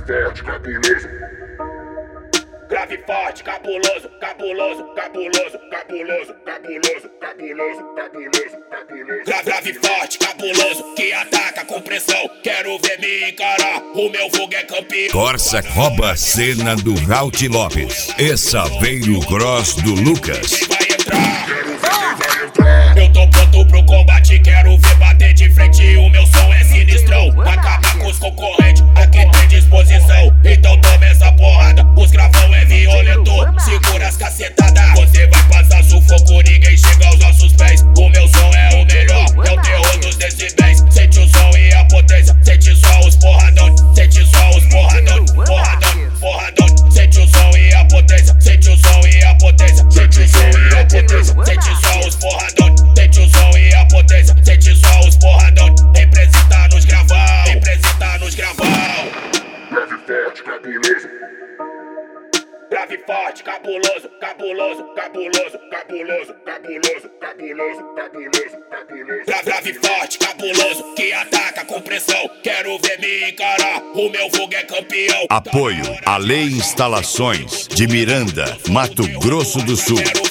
forte, cabuloso. Grave forte, cabuloso, cabuloso, cabuloso, cabuloso, cabuloso, cabuloso, cabuloso, cabuloso. Grave forte, cabuloso, que ataca com pressão. Quero ver me encarar, o meu fogo é campeão. Corsa rouba a cena do Raut Lopes. Essa veio o cross do Lucas. Quem vai entrar? Quero ver quem vai entrar. Eu tô pronto pro combate, quero ver bater de frente. O meu som é sinistrão, acaba com os concorrentes. Aqui tem disposição, então toma essa porrada. Os gravão é violento, segura as cacetadas. Você vai passar sufoco, ninguém chega aos nossos pés. O meu som é o melhor, é o terror dos decibéis. Sente o som e a potência, sente só os porradão. Sente só os porradão, porradão, porradão. Sente o som e a potência, sente o som e a potência. Sente o som e a potência, sente só os porradão. Sente o som e a potência, sente só os porradão. Representa nos gravão, representa nos gravão. Grave forte, cabuloso. Grave forte, cabuloso, cabuloso, cabuloso, cabuloso, cabuloso, cabuloso, cabuloso, cabuloso. Grave forte, cabuloso, que ataca com pressão. Quero ver me encarar, o meu fogo é campeão. Apoio Ale Instalações de Miranda, Mato Grosso do Sul.